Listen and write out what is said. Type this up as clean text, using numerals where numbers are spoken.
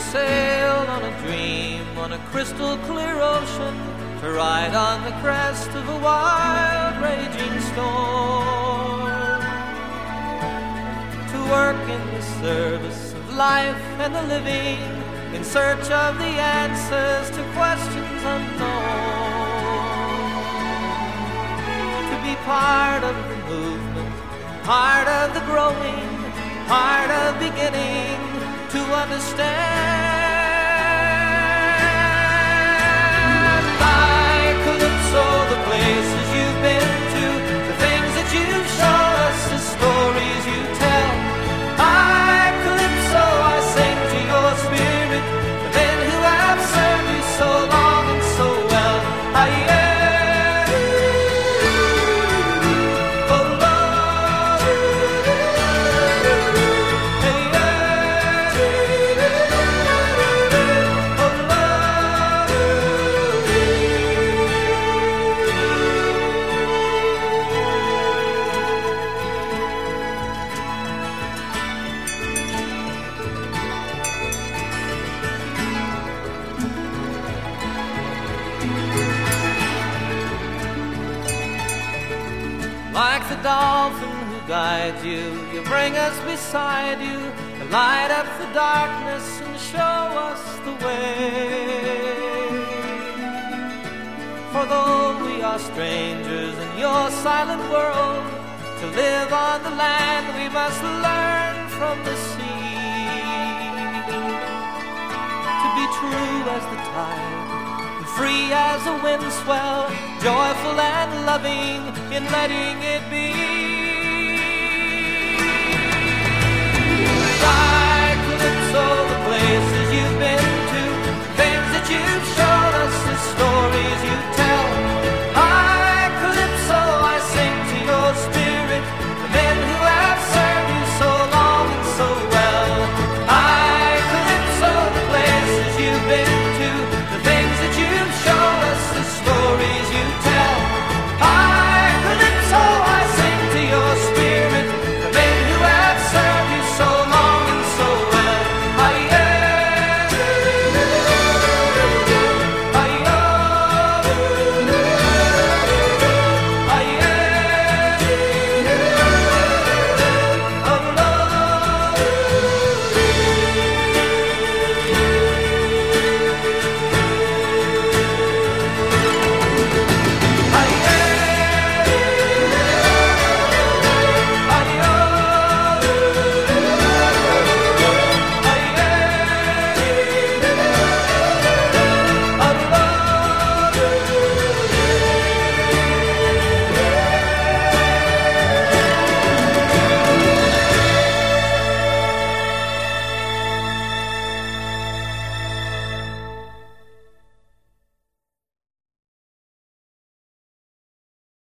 sail on a dream on a crystal clear ocean, to ride on the crest of a wild raging storm, to work in the service of life and the living, in search of the answers to questions unknown, to be part of the movement, part of the growing, part of beginning to understand. Like Calypso, the places you've been to, the things that you've shown us, the stories you tell. Like Calypso, I sing to your spirit, the men who have served you so long and so well. Like the dolphin who guides you, you bring us beside you, to light up the darkness and show us the way. For though we are strangers in your silent world, to live on the land we must learn from the sea, to be true as the tide, free as a wind swell, joyful and loving in letting it be.